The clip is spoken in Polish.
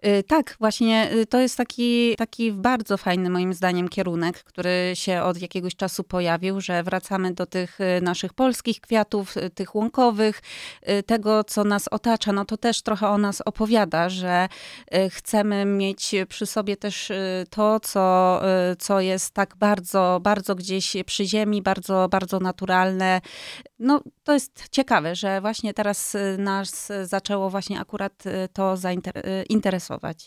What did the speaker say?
Tak, właśnie to jest taki bardzo fajny moim zdaniem kierunek, który się od jakiegoś czasu pojawił, że wracamy do tych naszych polskich kwiatów, tych łąkowych, tego, co nas otacza. No to też trochę o nas opowiada, że chcemy mieć przy sobie też to, co jest tak bardzo, bardzo gdzieś przy ziemi, bardzo, bardzo naturalne. No, to jest ciekawe, że właśnie teraz nas zaczęło właśnie akurat to interesować.